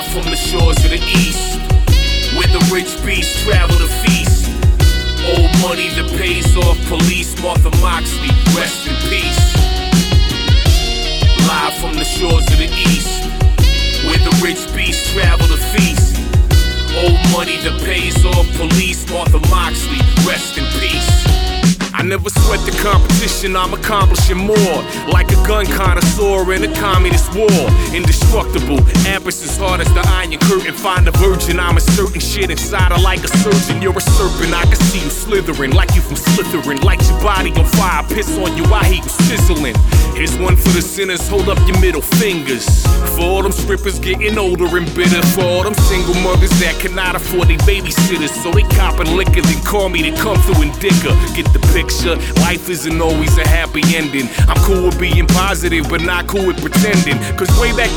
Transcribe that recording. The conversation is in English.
from the shores of the east, where the rich beasts travel to feast. Old money that pays off police. Martha Moxley, rest in peace. Live from the shores of the east, where the rich beasts travel to feast. Old money that pays off police. Martha Moxley, rest in peace. I never sweat the competition, I'm accomplishing more. Like a gun connoisseur in a communist war. Indestructible, ambition as hard as the Iron Curtain. Find a virgin, I'm inserting shit inside her like a surgeon. You're a serpent, I can see you slithering like you from Slytherin. Light your body on fire, piss on you, I heat you sizzling. Here's one for the sinners, hold up your middle fingers. For all them strippers getting older and bitter. For all them single mothers that cannot afford their babysitters, so they copping liquor, then call me to come through and dicker. Get the picture, life isn't always a happy ending. I'm cool with being positive, but not cool with pretending. Cause way back